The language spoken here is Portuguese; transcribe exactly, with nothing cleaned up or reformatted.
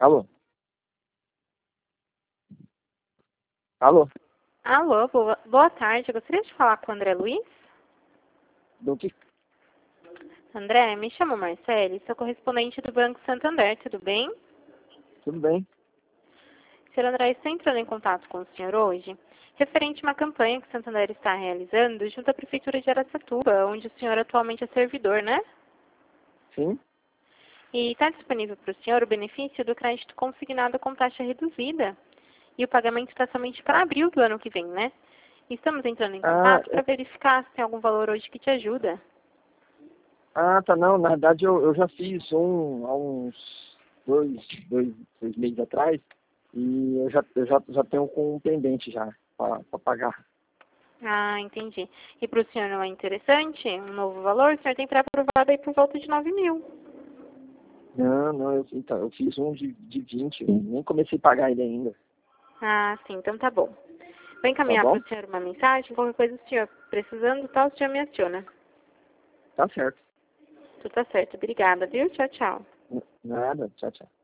Alô? Alô? Alô, boa, boa tarde. Eu gostaria de falar com o André Luiz. Do que? André, me chamo Marcele, sou correspondente do Banco Santander, tudo bem? Tudo bem? senhor André, estou entrando em contato com o senhor hoje, referente a uma campanha que o Santander está realizando junto à Prefeitura de Araçatuba, onde o senhor atualmente é servidor, né? Sim? E está disponível para o senhor o benefício do crédito consignado com taxa reduzida. E o pagamento está somente para abril do ano que vem, né? E estamos entrando em Ah, contato é- para verificar se tem algum valor hoje que te ajuda. ah, tá, não. Na verdade, eu, eu já fiz um há uns dois, dois, dois meses atrás e eu já, eu já, já tenho com um pendente já para pagar. Ah, entendi. E para o senhor não é interessante um novo valor? O senhor tem pré-aprovado aí por volta de nove mil. Não, não, eu, então, eu fiz um de, de vinte, nem comecei a pagar ele ainda. Ah, sim, então tá bom. Vou Tá encaminhar bom? para o senhor uma mensagem, qualquer coisa o senhor precisando, tal, o senhor me aciona. Tá certo. Tudo tá certo. Obrigada, viu? Tchau, tchau. Nada, tchau, tchau.